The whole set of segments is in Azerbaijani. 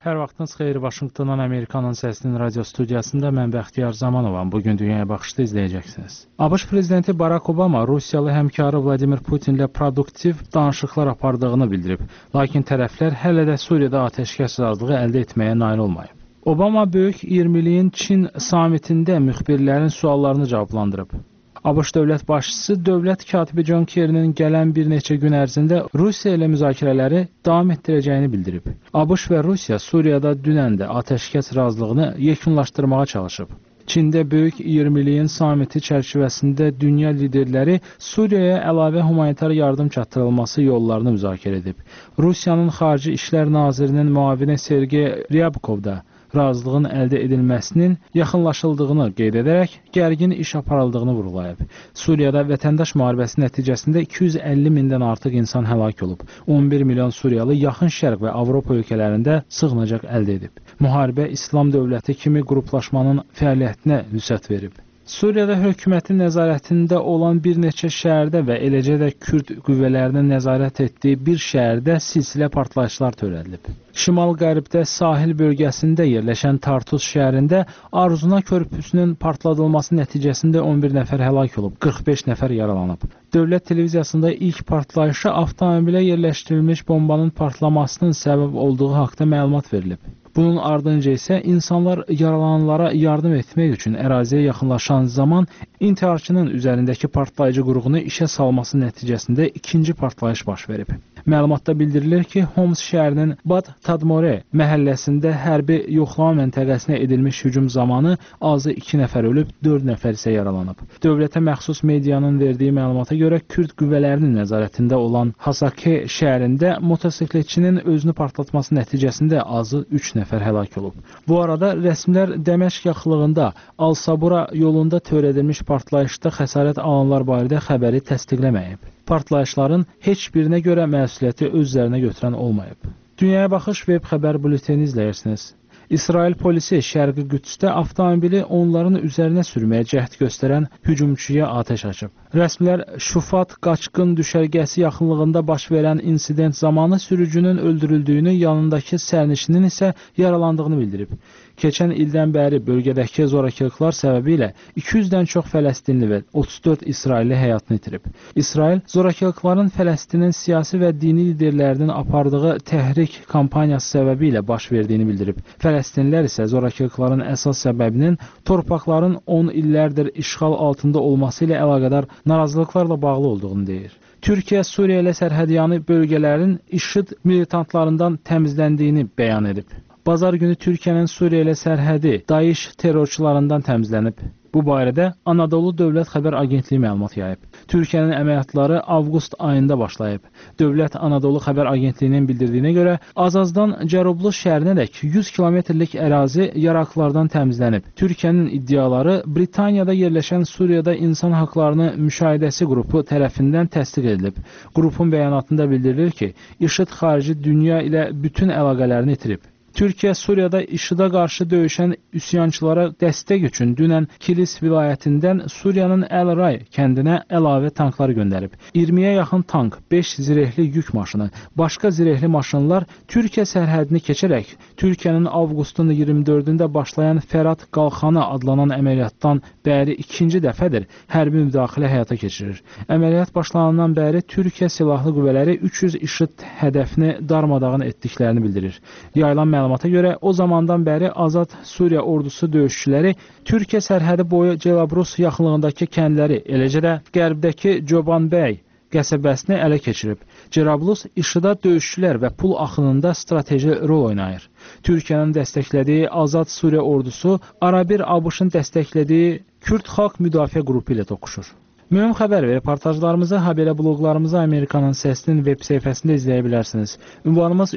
Hər vaxtınız xeyir. Vaşinqtondan Amerikanın səsinin radio studiyasında mən Bəxtiyar Zamanovam. Bugün Dünyaya Baxışda izləyəcəksiniz. ABŞ prezidenti Barack Obama Rusiyalı həmkarı Vladimir Putinlə produktiv danışıqlar apardığını bildirib. Lakin tərəflər hələ də Suriyada atəşkəs razılığı əldə etməyə nail olmayıb. Obama Böyük 20'liyin Çin samitində müxbirlərin suallarını cavablandırıb. ABŞ dövlət başçısı dövlət katibi John Kerry'nin gələn bir neçə gün ərzində Rusiya ilə müzakirələri davam etdirəcəyini bildirib. ABŞ və Rusiya Suriyada dünən də atəşkəs razılığını yekunlaşdırmağa çalışıb. Çində Böyük 20'liyin samiti çərçivəsində dünya liderləri Suriyaya əlavə humanitar yardım çatdırılması yollarını müzakirə edib. Rusiyanın Xarici İşlər Nazirinin müavini Sergey Ryabkov da razılığın əldə edilməsinin yaxınlaşıldığını qeyd edərək gərgin iş aparıldığını vurğulayıb. Suriyada vətəndaş müharibəsi nəticəsində 250 mindən artıq insan həlak olub. 11 milyon Suriyalı Yaxın Şərq və Avropa ölkələrində sığınacaq əldə edib. Müharibə İslam dövləti kimi qruplaşmanın fəaliyyətinə vüsət verib. Suriyada hökumətin nəzarətində olan bir neçə şəhərdə və eləcə də Kürd qüvvələrinin nəzarət etdiyi bir şəhərdə silsilə partlayışlar törədilib. Şimal-qərbdə sahil bölgəsində yerləşən Tartus şəhərində Arzuna körpüsünün partladılması nəticəsində 11 nəfər həlak olub, 45 nəfər yaralanıb. Dövlət televiziyasında ilk partlayışa avtomobilə yerləşdirilmiş bombanın partlamasının səbəb olduğu haqda məlumat verilib. Bunun ardınca isə insanlar yaralananlara yardım etmək üçün əraziyə yaxınlaşan zaman intiharçının üzərindəki partlayıcı qurğunu işə salması nəticəsində ikinci partlayış baş verib. Məlumatda bildirilir ki, Homs şəhərinin Bad Tadmore məhəlləsində hərbi yoxlama məntəqəsinə edilmiş hücum zamanı azı 2 nəfər ölüb, 4 nəfər isə yaralanıb. Dövlətə məxsus medianın verdiyi məlumata görə Kürd qüvvələrinin nəzarətində olan Hasake şəhərində motosikletçinin özünü partlatması nəticəsində azı 3 nəfər həlak olub. Bu arada rəsmilər Dəməşq yaxınlığında Al-Sabura yolunda törədilmiş partlayışda xəsarət alanlar barədə xəbəri təsdiqləməyib. Partlayışların heç birinə görə məsuliyyəti öz üzərinə götürən olmayıb. Dünyaya Baxış web xəbər bülteni izləyirsiniz. İsrail polisi Şərqi Qüdsdə avtomobili onların üzərinə sürməyə cəhd göstərən hücumçuya atəş açıb. Rəsmilər Şufat qaçqın düşərgəsi yaxınlığında baş verən insident zamanı sürücünün öldürüldüyünü, yanındakı sərnişinin isə yaralandığını bildirib. Keçən ildən bəri bölgədəki zorakılıqlar səbəbilə 200-dən çox Fələstinli və 34 İsrailli həyatını itirib. İsrail zorakılıqların Fələstinin siyasi və dini liderlərinin apardığı təhrik kampaniyası səbəbilə baş verdiyini bildirib. Fələstinlilər isə zorakılıqların əsas səbəbinin torpaqların 10 illərdir işğal altında olması ilə əlaqədar narazılıqlarla bağlı olduğunu deyir. Türkiyə Suriya ilə sərhədyanı bölgələrin IŞİD militantlarından təmizləndiyini bəyan edib. Bazar günü Türkiyənin Suriya ilə sərhədi Daesh terrorçularından təmizlənib. Bu barədə Anadolu Dövlət Xəbər Agentliyi məlumat yayıb. Türkiyənin əməliyyatları avqust ayında başlayıb. Dövlət Anadolu Xəbər Agentliyinin bildirdiyinə görə Azazdan Cərublu şəhərinədək 100 kilometrlik ərazi yaraqlardan təmizlənib. Türkiyənin iddiaları Britaniyada yerləşən Suriyada İnsan Haqlarını Müşahidəsi qrupu tərəfindən təsdiq edilib. Qrupun bəyanatında bildirilir ki, IŞİD xarici dünya ilə bütün əlaqələrini itirib. Türkiyə Suriyada IŞİD-ə qarşı döyüşən üsyançılara dəstək üçün dünən Kilis vilayətindən Suriyanın Əl-Ray kəndinə əlavə tanklar göndərib. 20-yə yaxın tank, 5 zirehli yük maşını, başqa zirehli maşınlar Türkiyə sərhədini keçərək Türkiyənin avqustun 24-də başlayan Fərat Qalxanı adlanan əməliyyatdan bəri ikinci dəfədir hərbi müdaxilə həyata keçirir. Əməliyyat başlanandan bəri Türkiyə silahlı qüvvələri 300 IŞİD hədəfini darmadağın etdiklərini bildirir. Yayılan məlumata görə o zamandan bəri Azad Suriya ordusu döyüşçüləri Türkiyə sərhədi boyu Celabrus yaxınlığındakı kəndləri, eləcə də qərbdəki Çobanbəy qəsəbəsini ələ keçirib. Celabrus IŞİD-ə döyüşçülər və pul axınında strateji rol oynayır. Türkiyənin dəstəklədiyi Azad Suriya ordusu arabir ABŞ-ın dəstəklədiyi Kürd Xalq Müdafiə qrupu ilə toqquşur. Mühüm xəbər və reportajlarımızı, habelə bloqlarımızı Amerikanın Səsinin web səhifəsində izləyə bilərsiniz. Ünvanımız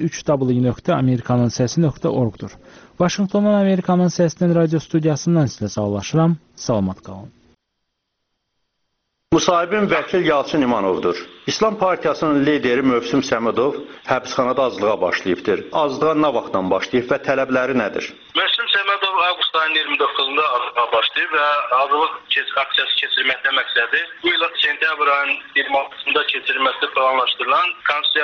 www.amerikanınsesi.org-dur. Vaşinqtondan Amerikanın Səsinin radio studiyasından sizlə sağollaşıram. Salamat qalın. Müsahibim vəkil Yalçın İmanovdur. İslam Partiyasının lideri Mövsüm Səmədov həbsxanada azlığa başlayıbdır. Azlığa nə vaxtdan başlayıb və tələbləri nədir? Mövsüm Səmədov avqust ayının ayın 29-da başlayıb və hazırlıq aksiyası keçirməkdə məqsədi bu il sentyabr ayının 26-sında keçirilməsi planlaşdırılan konstitusiya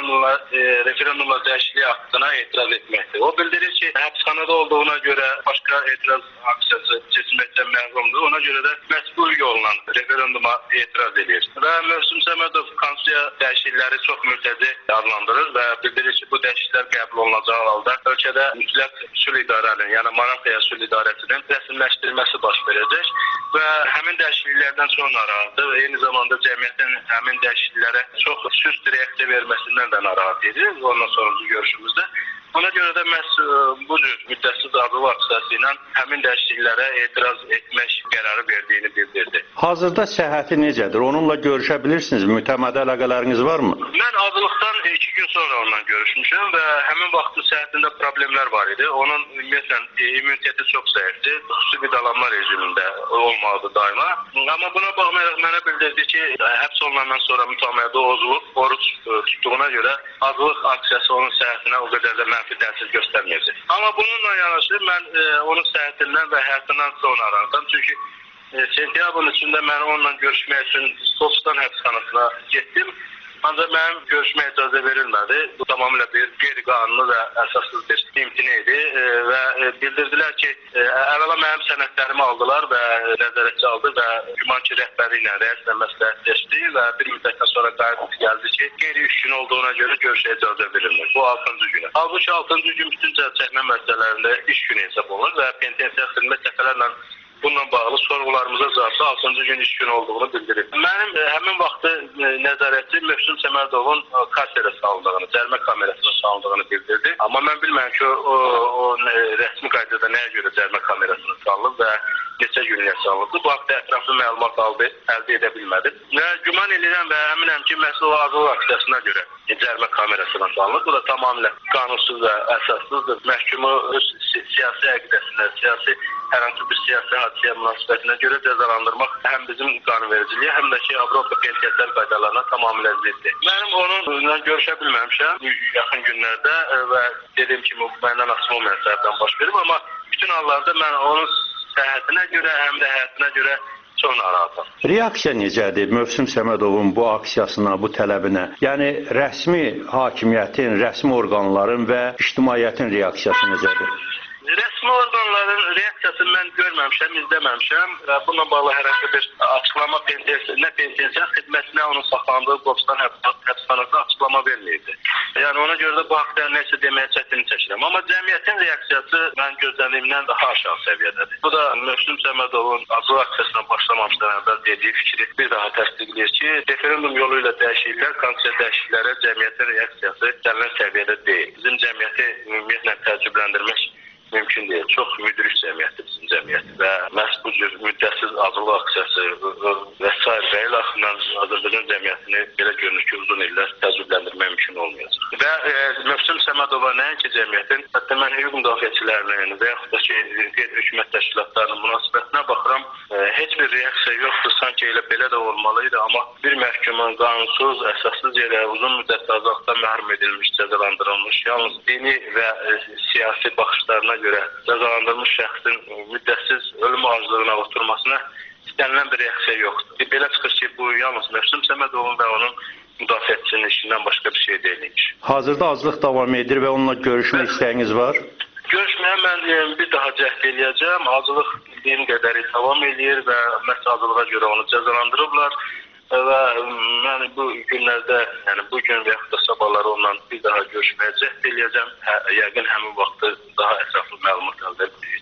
referendumla dəyişikliyi haqqına etiraz etməkdir. O bildirir ki, həbsxanada olduğuna görə başqa etiraz aksiyası keçirməkdən məhrumdur. Ona görə də məhz bu yolla referenduma etiraz edir. Və Mövsüm Səmədov konstitusiya dəyişiklikləri çox mürtəci adlandırır və bildirir ki, bu dəyişikliklər qəbul olunacağı halda ölkədə mütləq sülh idarənin, yəni Maraqaya sülh idarəsinin rəsmiləşdirilməsi baş verəcək və həmin dəyişikliklərdən çox narahatdır. Eyni zamanda cəmiyyətin həmin dəyişikliklərə çox süst reaksiya verməsindən də narahat edir. Ondan sonraki görüşümüzdə. Ona görə də məhz bu cür müddətsiz azadlıq aksiyası ilə həmin dəyişikliklərə etiraz etmək qərarı verdiyini bildirdi. Hazırda səhhəti necədir? Onunla görüşə bilirsiniz? Mütəmmədi əlaqələriniz varmı? Mən azadlıqdan 2 gün sonra onunla görüşmüşəm və həmin vaxtı səhhətində problemlər var idi. Onun ümumiyyətlə immuniteti çox zəifdir. Xüsusi qidalanma rejimində olmalıdır daima. Amma buna baxmayaraq mənə bildirdi ki, həbs olunandan sonra mütəmmədi oruç tutduğuna görə azadlıq aksiyası onun səhhətinə o qədər də mənfi təsir göstərməyəcək. Amma bununla yanaşı mən onun səhhətindən və həyatından çox narahatam. Çünki sentyabrın içində mən onunla görüşmək üçün Skopstan həbsxanasına getdim. Ancaq mənim görüşməyə icazə verilmədi. Bu tamamilə bir qeyri-qanuni və əsassız bir imtina idi və bildirdilər ki, əvvəla mənim sənədlərimi aldılar və nəzarətçi aldı və güman ki, rəhbəri ilə rəislə məsləhətləşdi və bir müddətdən sonra qayıdıb gəldi ki, qeyri-3 gün olduğuna görə görüşə icazə verilmir. Bu 6-cı günü. Halbuki 6-cı gün bütün çəkmə məsələlərində iş günü hesab olunur və penitensiya xidmət dəfələrlə bununla bağlı sorğularımıza cavabda 6-cı gün iş günü olduğunu bildirib. Mənim həmin vaxtı nəzarətçi Mövsüm Səmədovun kameraya salındığını, cərimə kamerasına salındığını bildirdi. Amma mən bilmirəm ki, o rəsmi qaydada nəyə görə cərimə kamerasına salınıb və neçə günlüyə salındı. Bu haqda ətraflı məlumat əldə edə bilmədim. Və güman edirəm və əminəm ki, məhz o azadlıq aksiyasına görə cərimə kamerasına salınır. Bu da tamamilə qanunsuz və əsassızdır. Məhkumu öz siyasi əqidəsinə, hər hansı bir siyasi hadisəyə münasibətinə görə cəzalandırmaq həm bizim qanunvericiliyə, həm də ki, Avropa pensiyalar qaydalarına tamamilə ziddir. Mənim onunla görüşə bilməmişəm yaxın günlərdə və dediyim kimi məndən asılı olmayan səbəbdən baş verib, amma bütün hallarda mən onun səhhətinə görə, həm də həyatına görə çox narahatam. Reaksiya necədir Mövsüm Səmədovun bu aksiyasına, bu tələbinə? Yəni, rəsmi hakimiyyətin, rəsmi orqanların və ictimaiyyətin reaksiyası necədir? Rəsmi orqanların reaksiyasını mən görməmişəm, izləməmişəm. Bununla bağlı hər hansı bir açıqlama pensiya xidmətinə onun saxlandığı Qopstan həbsxanası açıqlama verməyirdi. Yəni ona görə də bu haqda nəsə deməyə çətinlik çəkirəm. Amma cəmiyyətin reaksiyası mən gözlədiyimdən daha aşağı səviyyədədir. Bu da Mövsüm Səmədovun azadlıq aksiyasına başlamamışdan əvvəl dediyi fikri bir daha təsdiqləyir ki, referendum yolu ilə dəyişikliklər, konstitusiya dəyişikliklərə cəmiyyətin reaksiyası gələn səviyyədə deyil. Bizim cəmiyyəti ümumiyyətlə təəccübləndirmək mümkün deyil. Çox müdrik cəmiyyətdir bizim cəmiyyət və məhz bu cür müddətsiz azadlıq aksiyası və s. və ilə axından Azərbaycan cəmiyyətini belə görünür ki, uzun illər təəccübləndirmək mümkün olmayacaq. Və Mövsüm Səmədova nəinki cəmiyyətin, hətta mən hüquq müdafiəçilərinin və yaxud da ki, qeyri-hökumət təşkilatlarının münasibətinə baxıram, heç bir reaksiya yoxdur, sanki elə belə də olmalıydı, amma bir məhkumun qanunsuz, əsassız yerə uzun müddət azadlıqdan məhrum edilmiş, cəzalandırılmış, yalnız dini və siyasi baxışlarına görə cəzalandırılmış şəxsin müddətsiz ölüm acılığına oturmasına istənilən bir reaksiya yoxdur. Belə çıxır ki, bu yalnız Mövsüm Səmədovun və onun müdafiəçisinin işindən başqa bir şey deyilmiş. Hazırda azlıq davam edir və onunla görüşmək istəyiniz var? Görüşməyə mən bir daha cəhd eləyəcəm. Azlıq bildiyim qədəri davam edir və məhz azlığa görə onu cəzalandırıblar. Və mən bu günlərdə, yəni bu gün və yaxud da sabahları onunla bir daha görüşməyə cəhd eləyəcəm. Yəqin həmin vaxtı daha ətraflı məlumat əldə edəcəm.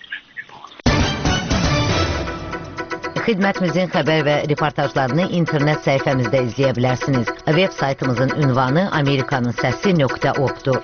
Xidmətimizin xəbər və reportajlarını internet səhifəmizdə izləyə bilərsiniz. Web saytımızın ünvanı amerikanınsəsi.org-dur.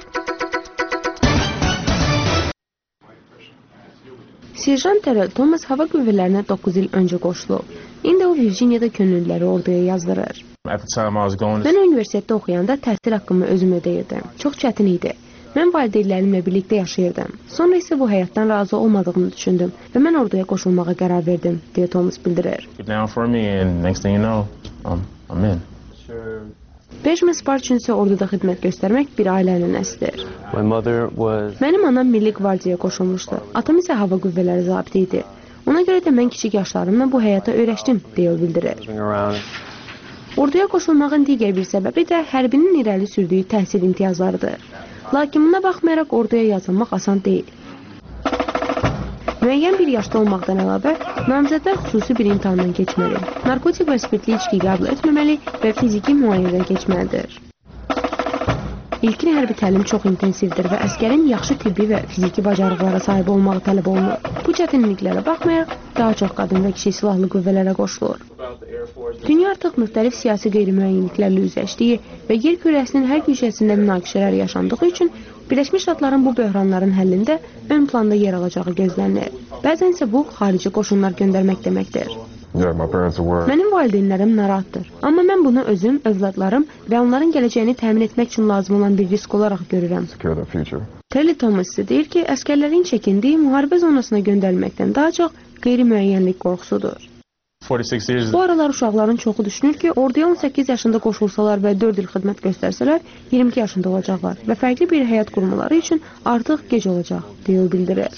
Serjant Terrell Thomas hava qüvvələrinə 9 il öncə qoşulub. İndi o Virginiyada könüllüləri orduya yazdırır. Mən universitetdə oxuyanda təhsil haqqımı özüm ödəyirdim. Çox çətin idi. Mən valideynlərimlə birlikdə yaşayırdım. Sonra isə bu həyatdan razı olmadığımı düşündüm və mən orduya qoşulmağa qərar verdim, deyə Thomas bildirir. Benjamin Sparr üçün isə orduda xidmət göstərmək bir ailənin əslidir. Mənim anam Milli Qvardiyaya qoşulmuşdu. Atam isə hava qüvvələri zabiti idi. Ona görə də mən kiçik yaşlarımla bu həyata öyrəşdim, deyə bildirir. Orduya qoşulmağın digər bir səbəbi də hərbinin irəli sürdüyü təhsil imtiyazlarıdır. Lakin buna baxmayaraq orduya yazılmaq asan deyil. Müəyyən bir yaşda olmaqdan əlavə, namizədlər xüsusi bir imtahandan keçməli, narkotik və spirtli içki qəbul etməməli və fiziki müayinədən keçməlidir. İlkin hərbi təlim çox intensivdir və əskərin yaxşı tibbi və fiziki bacarıqlara sahib olmağı tələb olunur. Bu çətinliklərə baxmayaraq, daha çox qadın və kişi silahlı qüvvələrə qoşulur. Dünya artıq müxtəlif siyasi qeyri-müəyyənliklərlə üzləşdiyi və yer kürəsinin hər gücəsində münaqişələr yaşandığı üçün Birləşmiş Ştatların bu böhranların həllində ön planda yer alacağı gözlənilir. Bəzən isə bu, xarici qoşunlar göndərmək deməkdir. Mənim valideynlərim narahatdır. Amma mən bunu özüm, övladlarım və onların gələcəyini təmin etmək üçün lazım olan bir risk olaraq görürəm. Terry Thomas isə deyir ki, əskərlərin çəkindiyi müharibə zonasına göndərilməkdən daha çox qeyri-müəyyənlik qorxusudur. Bu aralar uşaqların çoxu düşünür ki, orduya 18 yaşında qoşulsalar və 4 il xidmət göstərsələr, 22 yaşında olacaqlar və fərqli bir həyat qurmaları üçün artıq gec olacaq, deyə bildirir.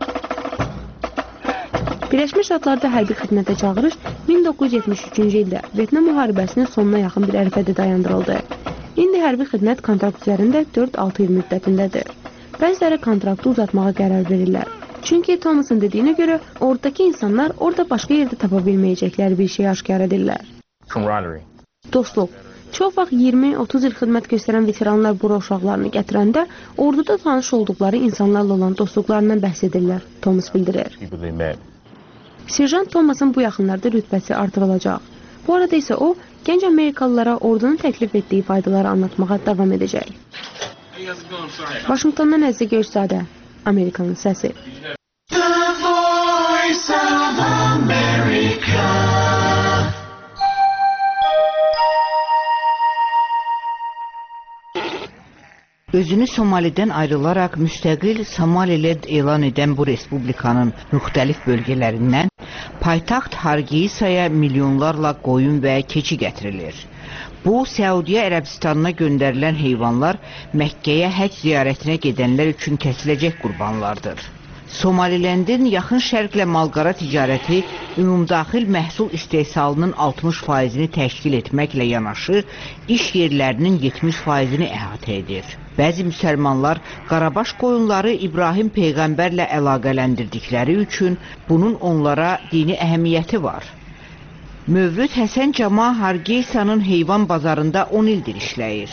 Birləşmiş Ştatlarda hərbi xidmətə çağırış 1973-cü ildə Vyetnam müharibəsinin sonuna yaxın bir ərəfədə dayandırıldı. İndi hərbi xidmət kontrakt üzərində 4-6 il müddətindədir. Bəziləri kontraktı uzatmağa qərar verirlər. Çünki Thomas'ın dediyinə görə ordakı insanlar orada başqa yerdə tapa bilməyəcəkləri bir şey aşkar edirlər. Dostluq. Çox vaxt 20-30 il xidmət göstərən veteranlar bura uşaqlarını gətirəndə orduda tanış olduqları insanlarla olan dostluqlarından bəhs edirlər, Thomas bildirir. Serjant Thomas'ın bu yaxınlarda rütbəsi artırılacaq. Bu arada isə o, gənc Amerikalılara ordunun təklif etdiyi faydaları anlatmağa davam edəcək. Vaşinqtondan Əzizə Görsadə, Amerikanın səsi. Özünü Somalidən ayrılaraq müstəqil Somaliland elan edən bu respublikanın müxtəlif bölgələrindən paytaxt Hargeysaya milyonlarla qoyun və keçi gətirilir. Bu, Səudiyyə Ərəbistanına göndərilən heyvanlar Məkkəyə həcc ziyarətinə gedənlər üçün kəsiləcək qurbanlardır. Somalilandin yaxın şərqlə malqara ticarəti ümumdaxil məhsul istehsalının 60%-ni təşkil etməklə yanaşı, iş yerlərinin 70%-ni əhatə edir. Bəzi müsəlmanlar qarabaş qoyunları İbrahim Peyğəmbərlə əlaqələndirdikləri üçün bunun onlara dini əhəmiyyəti var. Mövlud Həsən Cama Hargeysanın heyvan bazarında 10 ildir işləyir.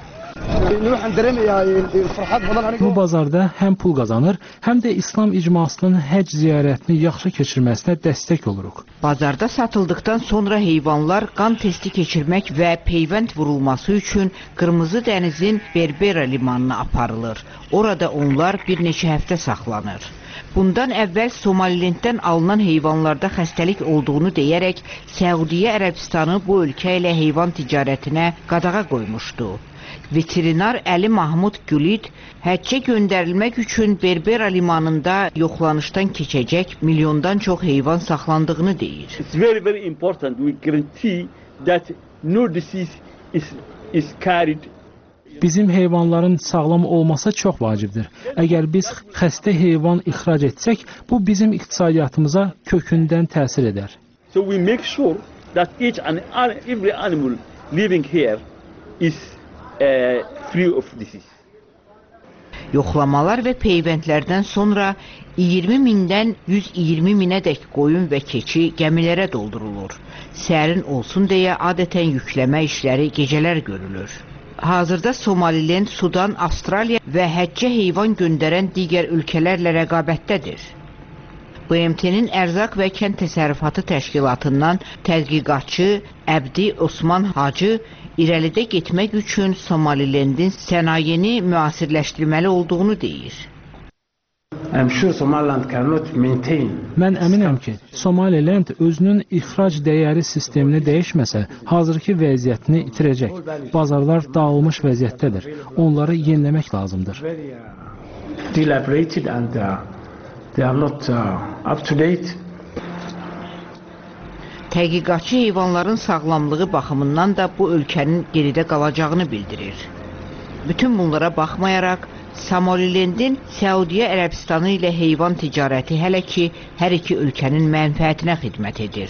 Bu bazarda həm pul qazanır, həm də İslam icmasının həcc ziyarətini yaxşı keçirməsinə dəstək oluruq. Bazarda satıldıqdan sonra heyvanlar qan testi keçirmək və peyvənd vurulması üçün Qırmızı dənizin Berbera limanına aparılır. Orada onlar bir neçə həftə saxlanır. Bundan əvvəl Somalilanddən alınan heyvanlarda xəstəlik olduğunu deyərək Səudiyyə Ərəbistanı bu ölkə ilə heyvan ticarətinə qadağa qoymuşdu. Veterinar Əli Mahmud Gülid həccə göndərilmək üçün Berbera limanında yoxlanışdan keçəcək milyondan çox heyvan saxlandığını deyir. Very important. We guarantee that no disease is carried. Bizim heyvanların sağlam olması çox vacibdir. Əgər biz xəstə heyvan ixrac etsək, bu bizim iqtisadiyyatımıza kökündən təsir edər. So we make sure that every animal living here is free of disease. Yoxlamalar və peyvəndlərdən sonra 20 mindən 120 minədək qoyun və keçi gəmilərə doldurulur. Sərin olsun deyə adətən yükləmə işləri gecələr görülür. Hazırda Somaliland, Sudan, Avstraliya və həccə heyvan göndərən digər ölkələrlə rəqabətdədir. BMT-nin Ərzaq və Kənd Təsərrüfatı Təşkilatından tədqiqatçı Əbdi Osman Hacı irəlidə getmək üçün Somalilandin sənayeni müasirləşdirməli olduğunu deyir. Mən əminəm ki, Somaliland özünün ixrac dəyəri sistemini dəyişməsə, hazırki vəziyyətini itirəcək. Bazarlar dağılmış vəziyyətdədir. Onları yeniləmək lazımdır. Tədqiqatçı heyvanların sağlamlığı baxımından da bu ölkənin geridə qalacağını bildirir. Bütün bunlara baxmayaraq, Somalilandin Səudiyyə Ərəbistanı ilə heyvan ticarəti hələ ki, hər iki ölkənin mənfəətinə xidmət edir.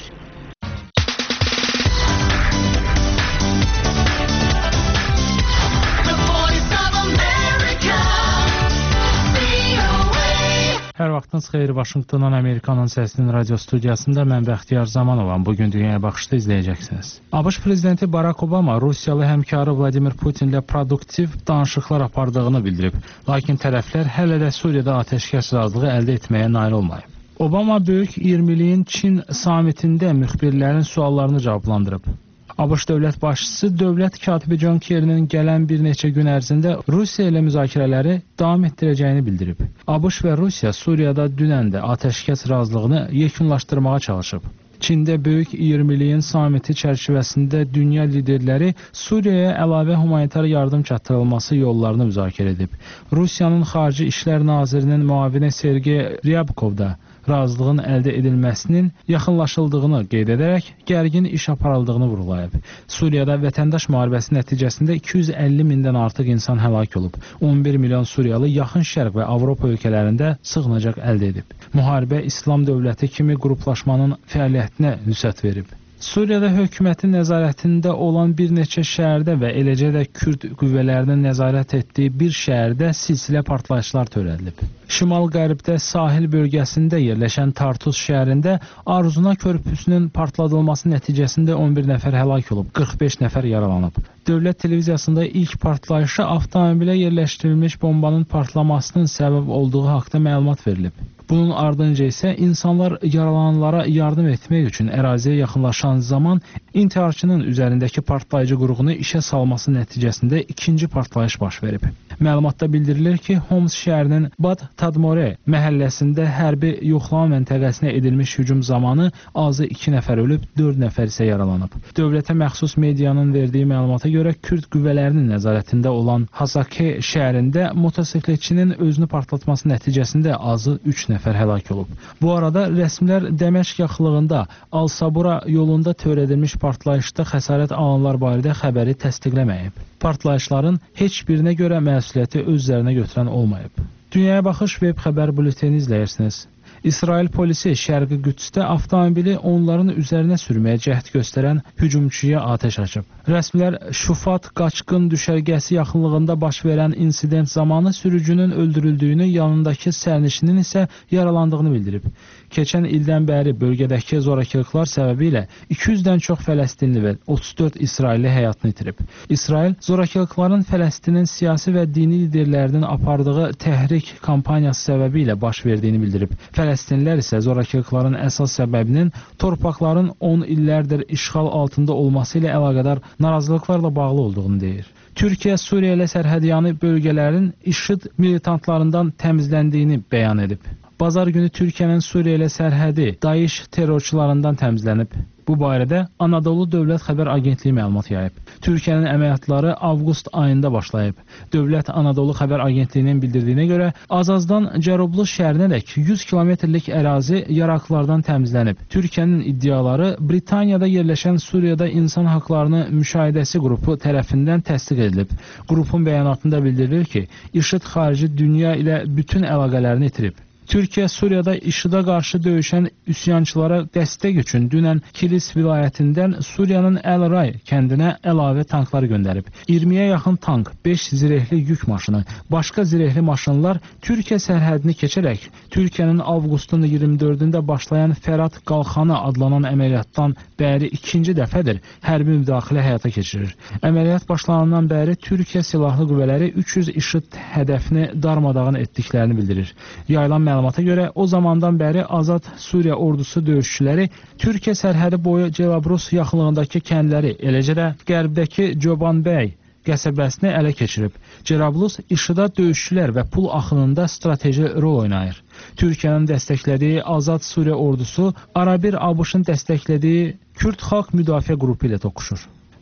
Hər vaxtınız xeyir, Vaşinqtondan Amerikanın səsinin radio studiyasında mən Bəxtiyar Zamanovam. Bugün Dünyaya Baxışda izləyəcəksiniz. ABŞ prezidenti Barack Obama Rusiyalı həmkarı Vladimir Putinlə produktiv danışıqlar apardığını bildirib. Lakin tərəflər hələ də Suriyada atəşkəs razılığı əldə etməyə nail olmayıb. Obama böyük 20-liyin Çin samitində müxbirlərin suallarını cavablandırıb. ABŞ dövlət başçısı dövlət katibi John Kerry'nin gələn bir neçə gün ərzində Rusiya ilə müzakirələri davam etdirəcəyini bildirib. ABŞ və Rusiya Suriyada dünən də atəşkəs razılığını yekunlaşdırmağa çalışıb. Çində böyük 20-liyin samiti çərçivəsində dünya liderləri Suriyaya əlavə humanitar yardım çatdırılması yollarını müzakirə edib. Rusiyanın Xarici İşlər Nazirinin müavini Sergey Ryabkov da razılığın əldə edilməsinin yaxınlaşıldığını qeyd edərək gərgin iş aparıldığını vurğulayıb. Suriyada vətəndaş müharibəsi nəticəsində 250 mindən artıq insan həlak olub. 11 milyon Suriyalı Yaxın Şərq və Avropa ölkələrində sığınacaq əldə edib. Müharibə İslam dövləti kimi qruplaşmanın fəaliyyətinə vüsət verib. Suriyada hökumətin nəzarətində olan bir neçə şəhərdə və eləcə də Kürd qüvvələrinin nəzarət etdiyi bir şəhərdə silsilə partlayışlar törədilib. Şimal-qərbdə sahil bölgəsində yerləşən Tartus şəhərində Arzuna körpüsünün partladılması nəticəsində 11 nəfər həlak olub, 45 nəfər yaralanıb. Dövlət televiziyasında ilk partlayışa avtomobilə yerləşdirilmiş bombanın partlamasının səbəb olduğu haqda məlumat verilib. Bunun ardınca isə insanlar yaralananlara yardım etmək üçün əraziyə yaxınlaşan zaman intiharçının üzərindəki partlayıcı qurğunu işə salması nəticəsində ikinci partlayış baş verib. Məlumatda bildirilir ki, Homs şəhərinin Bad Tadmore məhəlləsində hərbi yoxlama məntəqəsinə edilmiş hücum zamanı azı 2 nəfər ölüb, 4 nəfər isə yaralanıb. Dövlətə məxsus medianın verdiyi məlumata görə Kürd qüvvələrinin nəzarətində olan Hasake şəhərində motosikletçinin özünü partlatması nəticəsində azı 3 nəfər həlak olub. Bu arada rəsmilər Dəməşq yaxınlığında Al-Sabura yolunda törədilmiş partlayışda xəsarət alanlar barədə xəbəri təsdiqləməyib. Partlayışların heç birinə görə məsuliyyəti öz üzərinə götürən olmayıb. Dünyaya Baxış web xəbər bülteni izləyirsiniz. İsrail polisi Şərqi Qüdsdə avtomobili onların üzərinə sürməyə cəhd göstərən hücumçuya atəş açıb. Rəsmilər Şufat qaçqın düşərgəsi yaxınlığında baş verən insident zamanı sürücünün öldürüldüyünü, yanındakı sərnişinin isə yaralandığını bildirib. Keçən ildən bəri bölgədəki zorakılıqlar səbəbilə 200-dən çox Fələstinli və 34 İsrailli həyatını itirib. İsrail zorakılıqların Fələstinin siyasi və dini liderlərinin apardığı təhrik kampaniyası səbəbilə baş verdiyini bildirib. Fələstinlilər isə zorakılıqların əsas səbəbinin torpaqların 10 illərdir işğal altında olması ilə əlaqədar narazılıqlarla bağlı olduğunu deyir. Türkiyə Suriya ilə sərhədyanı bölgələrin IŞİD militantlarından təmizləndiyini bəyan edib. Bazar günü Türkiyənin Suriya ilə sərhədi Daesh terrorçularından təmizlənib. Bu barədə Anadolu Dövlət Xəbər Agentliyi məlumat yayıb. Türkiyənin əməliyyatları avqust ayında başlayıb. Dövlət Anadolu Xəbər Agentliyinin bildirdiyinə görə Azazdan Cərublu şəhərinədək 100 kilometrlik ərazi yaraqlardan təmizlənib. Türkiyənin iddiaları Britaniyada yerləşən Suriyada İnsan Haqlarını Müşahidəsi qrupu tərəfindən təsdiq edilib. Qrupun bəyanatında bildirilir ki, IŞİD xarici dünya ilə bütün əlaqələrini itirib. Türkiyə Suriyada IŞİD-ə qarşı döyüşən üsyançılara dəstək üçün dünən Kilis vilayətindən Suriyanın Əl-Ray kəndinə əlavə tanklar göndərib. 20-yə yaxın tank, 5 zirehli yük maşını, başqa zirehli maşınlar Türkiyə sərhədini keçərək Türkiyənin avqustun 24-də başlayan Fərat Qalxanı adlanan əməliyyatdan bəri ikinci dəfədir hərbi müdaxilə həyata keçirir. Əməliyyat başlanandan bəri Türkiyə silahlı qüvvələri 300 IŞİD hədəfini darmadağın etdiklərini bildirir. Yayılan məlumata görə o zamandan bəri Azad Suriya ordusu döyüşçüləri Türkiyə sərhədi boyu Celabrus yaxınlığındakı kəndləri, eləcə də qərbdəki Cobanbəy qəsəbəsini ələ keçirib. Cerablus IŞİD-ə döyüşçülər və pul axınında strateji rol oynayır. Türkiyənin dəstəklədiyi Azad Suriya ordusu arabir ABŞ-ın dəstəklədiyi Kürd Xalq Müdafiə qrupu ilə toqquşur.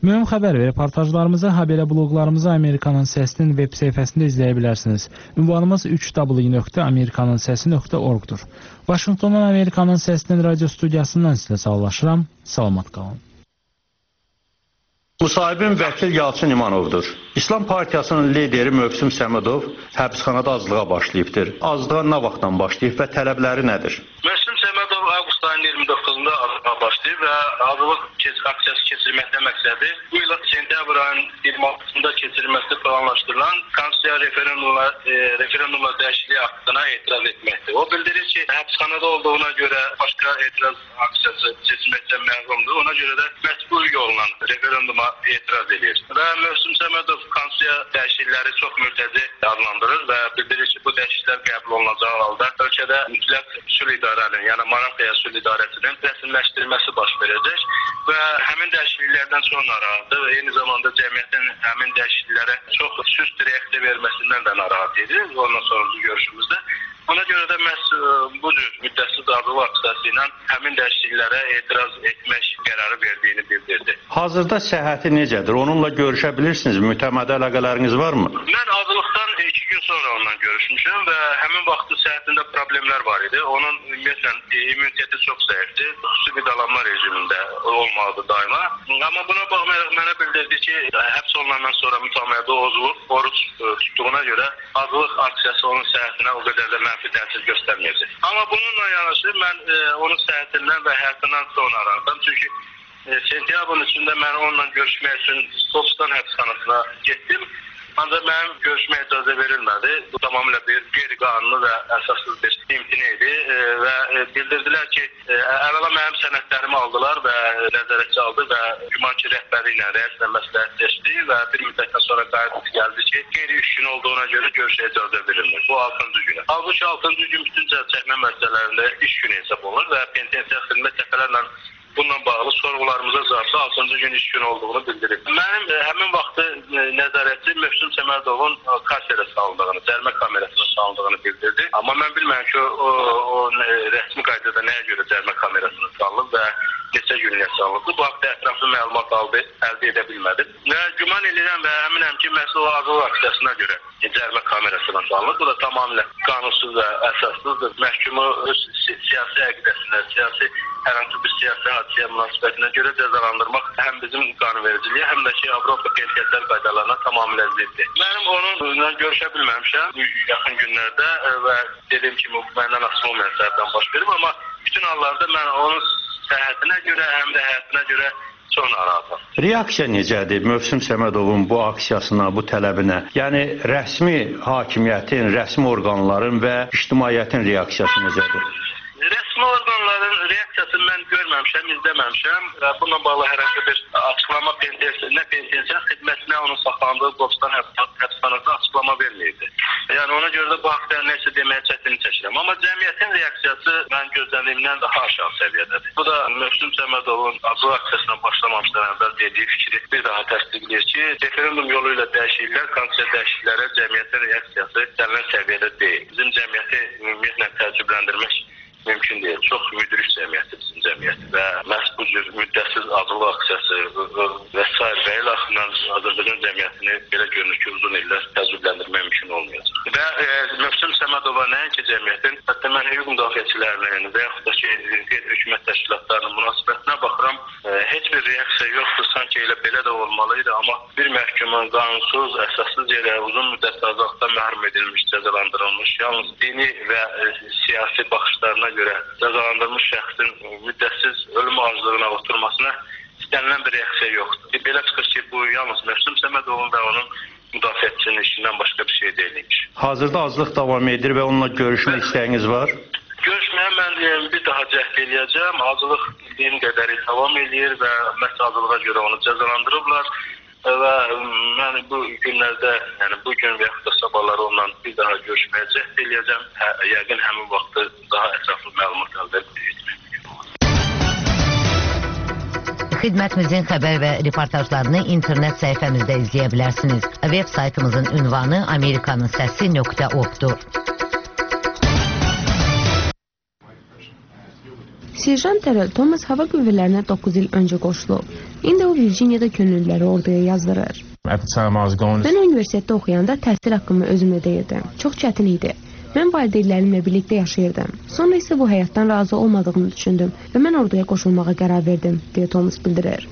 Mühüm xəbər və reportajlarımızı, habelə bloqlarımızı Amerikanın Səsinin web səhifəsində izləyə bilərsiniz. Ünvanımız www.amerikanınsesi.org-dur. Vaşinqtondan Amerikanın Səsinin radio studiyasından sizlə sağollaşıram. Salamat qalın. Müsahibim vəkil Yalçın İmanovdur. İslam Partiyasının lideri Mövsüm Səmədov həbsxanada azlığa başlayıbdır. Azlığa nə vaxtdan başlayıb və tələbləri nədir? Mövsüm Səmədov avqust ayının 29-da azlığa başlayıb və azlıq aksiyası keçirməkdə məqsədi bu il sentyabr ayının 26-sında keçirilməsi planlaşdırılan Konstitusiya referendumla dəyişikliyi haqqına etiraz etməkdir. O bildirir ki, həbsxanada olduğuna görə başqa etiraz aksiyası keçirməkdən məhrumdur. Ona görə də məcbur yolla referenduma etiraz edir. Və Mövsüm Səmədov Konstitusiya dəyişiklikləri çox mürtəci adlandırır və bildirir ki, bu dəyişikliklər qəbul olunacağı halda ölkədə mütləq sülh idarənin, yəni Maraqaya sülh idarəsinin rəsmiləşdirilməsi baş verəcək və həmin dəyişikliklərdən çox narahatdır və eyni zamanda cəmiyyətin həmin dəyişikliklərə çox süst reaksiya verməsindən də narahat edir. Ondan sonraki görüşümüzdə. Ona görə də məhz bu cür müddətsiz azlıq aksiyası ilə həmin dəyişikliklərə etiraz etmək qərarı verdiyini bildirdi. Hazırda səhhəti necədir? Onunla görüşə bilirsiniz? Mütəmmədi əlaqələriniz varmı? Mən azlıqdan 2 gün sonra onunla görüşmüşəm və həmin vaxtı səhhətində problemlər var idi. Onun ümumiyyətlə immuniteti çox zəifdir. Xüsusi qidalanma rejimində olmalıdı daima. Amma buna baxmayaraq mənə bildirdi ki, həbs olunandan sonra mütəmmədi oruç tutduğuna görə azlıq aksiyası onun səhhətinə o qədər də mənfi təsir göstərməyəcək. Amma bununla yanaşı mən onun səhhətindən və həyatından çox narahatam. Çünki sentyabrın içində mən onunla görüşmək üçün Boston həbsxanasına getdim. Ancaq mənim görüşmə icazə verilmədi. Bu tamamilə bir qeyri-qanuni və əsassız bir imtina idi və bildirdilər ki, əvvəla mənim sənədlərimi aldılar və nəzarətçi aldı və güman ki, rəhbəri ilə, rəislə məsləhətləşdi və bir müddətdən sonra qayıtdı gəldi ki, qeyri 3 gün olduğuna görə görüşə icazə verilmir. Bu 6-cı günü. Halbuki 6-cı gün bütün çəkmə məsələlərində iş günü hesab olunur və penitensiya xidmət dəfələrlə bununla bağlı sorğularımıza zarsa 6-cı gün iş günü olduğunu bildirib. Mənim həmin vaxtı nəzarətçi Mövsüm Səmədovun kameraya salındığını, cərimə kamerasına salındığını bildirdi. Amma mən bilmirəm ki, o rəsmi qaydada nəyə görə cərimə kamerasına salınıb və neçə günlüyə salınıb. Bu haqda ətraflı məlumat əldə edə bilmədim. Və güman edirəm və əminəm ki, məhz o azlıq aksiyasına görə cərimə kamerasına salınıb. Bu da tamamilə qanunsuz və əsassızdır. Məhkumu öz siyasi əqidəsinə, hər hansı bir siyasi hadisəyə münasibətinə görə cəzalandırmaq həm bizim qanunvericiliyə, həm də ki, Avropa penitensiar qaydalarına tamamilə ziddir. Mənim onunla görüşə bilməmişəm bu yaxın günlərdə və dediyim kimi məndən asılı olmayan səbəbdən baş verib, amma bütün hallarda mən onun səhhətinə görə, həm də həyatına görə çox narahatam. Reaksiya necədir Mövsüm Səmədovun bu aksiyasına, bu tələbinə? Yəni rəsmi hakimiyyətin, rəsmi orqanların və ictimaiyyətin reaksiyası necədir? Rəsmi orqanların reaksiyasını mən görməmişəm, izləməmişəm və bununla bağlı hər hansı bir açıqlama nə penitensiya xidmətinə onun saxlandığı Boston həbsxanası açıqlama verməyibdi. Yəni ona görə də bu haqda nəsə deməyə çətinlik çəkirəm. Amma cəmiyyətin reaksiyası mən gözlədiyimdən daha aşağı səviyyədədir. Bu da Mövsüm Səmədovun azlıq aksiyasına başlamamışdan əvvəl dediyi fikri bir daha təsdiqləyir ki, referendum yolu ilə dəyişikliklər, konstitusiya dəyişikliklərə cəmiyyətin reaksiyası gələn səviyyədə deyil. Bizim cəmiyyəti ümumiyyətlə təəccübləndirmək mümkün deyil. Çox müdrik cəmiyyətdir bizim cəmiyyəti və məhz bu cür müddətsiz azlıq aksiyası və s. və ilə axından Azərbaycan cəmiyyətini belə görünür ki, uzun illər təəccübləndirmək mümkün olmayacaq. Və Mövsüm Səmədova nəinki cəmiyyətin, hətta mən hüquq müdafiəçilərinin və yaxud da ki, hökumət təşkilatlarının münasibətinə baxıram, heç bir reaksiya yoxdur, sanki elə belə də olmalıydı, amma bir məhkumun qanunsuz, əsassız yerə uzun müddətli azadlıqdan məhrum edilmiş, cəzalandırılmış, yalnız dini və siyasi baxışlarına görə cəzalandırılmış şəxsin müddətsiz ölüm acılığına oturmasına istənilən bir reaksiya yoxdur. Belə çıxır ki, bu yalnız Mövsüm Səmədovun və onun müdafiəçisinin işindən başqa bir şey deyilmiş. Hazırda azlıq davam edir və onunla görüşmək istəyiniz var? Görüşməyə mən bir daha cəhd eləyəcəm. Azlıq bildiyim qədəri davam eləyir və məhz azlığa görə onu cəzalandırıblar. Və mən bu günlərdə, yəni bu gün və yaxud da sabahları onunla bir daha görüşməyə cəhd eləyəcəm. Yəqin həmin vaxtı daha ətraflı məlumat əldə etmək. Xidmətimizin xəbər və reportajlarını internet səhifəmizdə izləyə bilərsiniz. Web saytımızın ünvanı amerikanınsesi.org-dur. Serjant Terrell Thomas hava qüvvələrinə 9 il öncə qoşulub. İndi o Virginiyada könüllüləri orduya yazdırır. Mən universitetdə oxuyanda təhsil haqqımı özüm ödəyirdim. Çox çətin idi. Mən valideynlərimlə birlikdə yaşayırdım. Sonra isə bu həyatdan razı olmadığımı düşündüm və mən orduya qoşulmağa qərar verdim, deyə Thomas bildirir.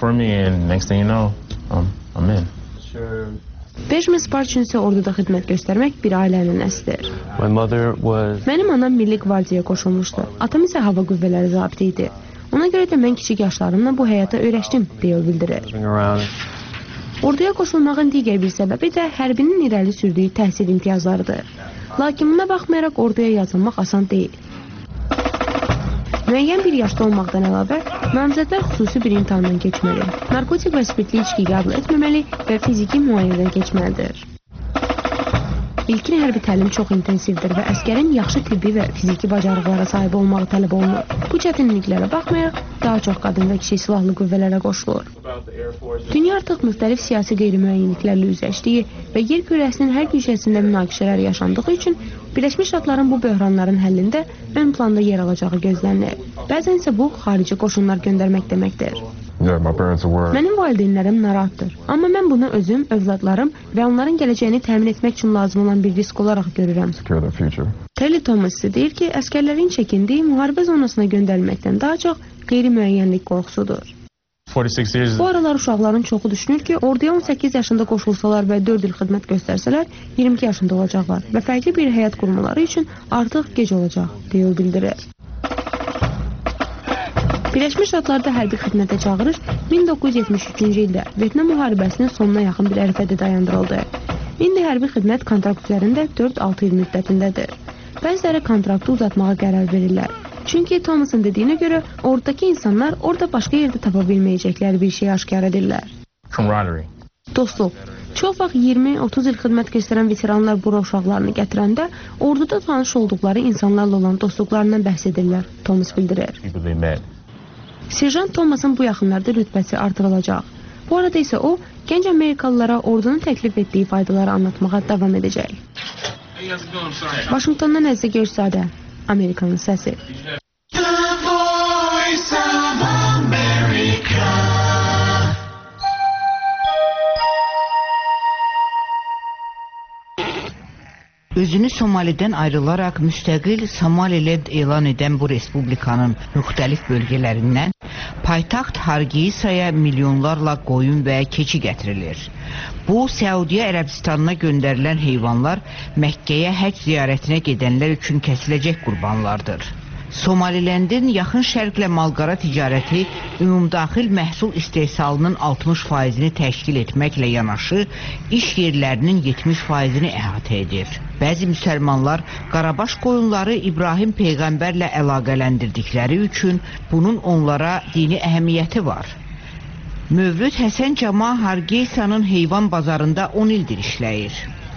Benjamin Sparchin isə orduda xidmət göstərmək bir ailənin əslidir. Mənim anam Milli Qvardiyaya qoşulmuşdu. Atam isə hava qüvvələri zabiti idi. Ona görə də mən kiçik yaşlarımla bu həyata öyrəşdim, deyə o bildirir. Orduya qoşulmağın digər bir səbəbi də hərbinin irəli sürdüyü təhsil imtiyazlarıdır. Lakin buna baxmayaraq orduya yazılmaq asan deyil. Müəyyən bir yaşda olmaqdan əlavə, namizədlər xüsusi bir imtahandan keçməli, narkotik və spirtli içki qəbul etməməli və fiziki müayinədən keçməlidir. İlkin hərbi təlim çox intensivdir və əskərin yaxşı tibbi və fiziki bacarıqlara sahib olmağı tələb olunur. Bu çətinliklərə baxmayaraq, daha çox qadın və kişi silahlı qüvvələrə qoşulur. Dünya artıq müxtəlif siyasi qeyri-müəyyənliklərlə üzləşdiyi və yer kürəsinin hər güşəsində münaqişələr yaşandığı üçün Birləşmiş Ştatların bu böhranların həllində ön planda yer alacağı gözlənilir. Bəzən isə bu, xarici qoşunlar göndərmək deməkdir. Mənim valideynlərim narahatdır, amma mən bunu özüm, övladlarım və onların gələcəyini təmin etmək üçün lazım olan bir risk olaraq görürəm. Terry Thomas deyir ki, əskərlərin çəkindiyi müharibə zonasına göndərilməkdən daha çox qeyri-müəyyənlik qorxusudur. Bu aralar uşaqların çoxu düşünür ki, orduya 18 yaşında qoşulsalar və 4 il xidmət göstərsələr, 22 yaşında olacaqlar və fərqli bir həyat qurmaları üçün artıq gec olacaq, deyə o bildirir. Birləşmiş Ştatlarda hərbi xidmətə çağırış 1973-cü ildə Vyetnam müharibəsinin sonuna yaxın bir ərəfədə dayandırıldı. İndi hərbi xidmət kontrakt üzərində 4-6 il müddətindədir. Bəziləri kontraktı uzatmağa qərar verirlər. Çünki Thomas'ın dediyinə görə ordakı insanlar orada başqa yerdə tapa bilməyəcəkləri bir şey aşkar edirlər. Dostluq. Çox vaxt 20-30 il xidmət göstərən veteranlar bura uşaqlarını gətirəndə orduda tanış olduqları insanlarla olan dostluqlarından bəhs edirlər, Thomas bildirir. Serjant Thomas'ın bu yaxınlarda rütbəsi artırılacaq. Bu arada isə o, gənc Amerikalılara ordunun təklif etdiyi faydaları anlatmağa davam edəcək. Vaşinqtondan Əzizə Görsadə, Amerikanın səsi. Özünü Somalidən ayrılaraq müstəqil Somaliland elan edən bu respublikanın müxtəlif bölgələrindən paytaxt Hargeysaya milyonlarla qoyun və keçi gətirilir. Bu, Səudiyyə Ərəbistanına göndərilən heyvanlar Məkkəyə həcc ziyarətinə gedənlər üçün kəsiləcək qurbanlardır. Somalilandin yaxın şərqlə malqara ticarəti ümumdaxil məhsul istehsalının 60%-ni təşkil etməklə yanaşı, iş yerlərinin 70%-ni əhatə edir. Bəzi müsəlmanlar Qarabaş qoyunları İbrahim Peyğəmbərlə əlaqələndirdikləri üçün bunun onlara dini əhəmiyyəti var. Mövlüd Həsən Cama Hargeysanın heyvan bazarında 10 ildir işləyir.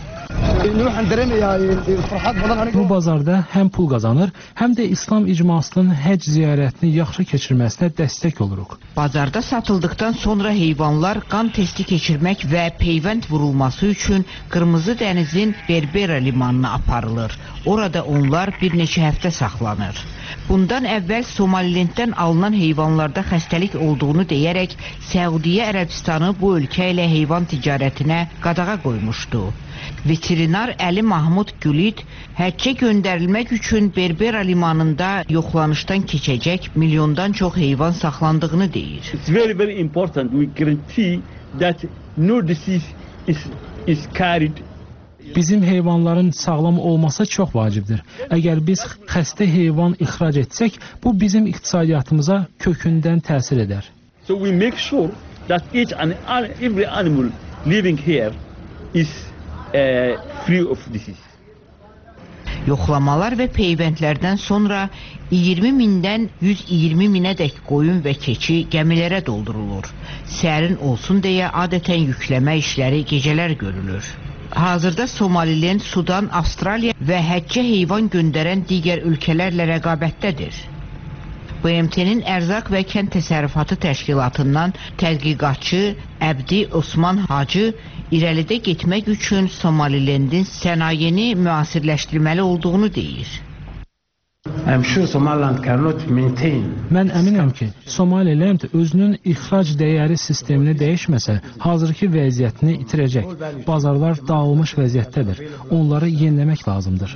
Bu bazarda həm pul qazanır, həm də İslam icmasının həcc ziyarətini yaxşı keçirməsinə dəstək oluruq. Bazarda satıldıqdan sonra heyvanlar qan testi keçirmək və peyvənd vurulması üçün Qırmızı dənizin Berbera limanına aparılır. Orada onlar bir neçə həftə saxlanır. Bundan əvvəl Somalilanddən alınan heyvanlarda xəstəlik olduğunu deyərək Səudiyyə Ərəbistanı bu ölkə ilə heyvan ticarətinə qadağa qoymuşdu. Veterinar Əli Mahmud Gülid həccə göndərilmək üçün Berbera limanında yoxlanışdan keçəcək milyondan çox heyvan saxlandığını deyir. It's very, very important we guarantee that no disease is carried. Bizim heyvanların sağlam olması çox vacibdir. Əgər biz xəstə heyvan ixrac etsək, bu bizim iqtisadiyyatımıza kökündən təsir edər. So we make sure that every animal living here is free of disease. Yoxlamalar və peyvəndlərdən sonra 20 mindən 120 minədək qoyun və keçi gəmilərə doldurulur. Sərin olsun deyə adətən yükləmə işləri gecələr görülür. Hazırda Somaliland, Sudan, Avstraliya və həccə heyvan göndərən digər ölkələrlə rəqabətdədir. BMT-nin Ərzaq və Kənd Təsərrüfatı Təşkilatından tədqiqatçı Əbdi Osman Hacı irəlidə getmək üçün Somalilandin sənayeni müasirləşdirməli olduğunu deyir. Mən əminəm ki, Somaliland özünün ixrac dəyəri sistemini dəyişməsə, hazırki vəziyyətini itirəcək. Bazarlar dağılmış vəziyyətdədir. Onları yeniləmək lazımdır.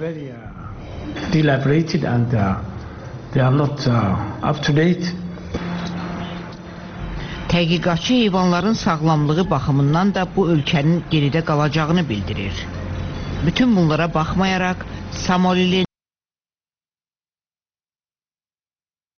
Tədqiqatçı heyvanların sağlamlığı baxımından da bu ölkənin geridə qalacağını bildirir. Bütün bunlara baxmayaraq, Somaliland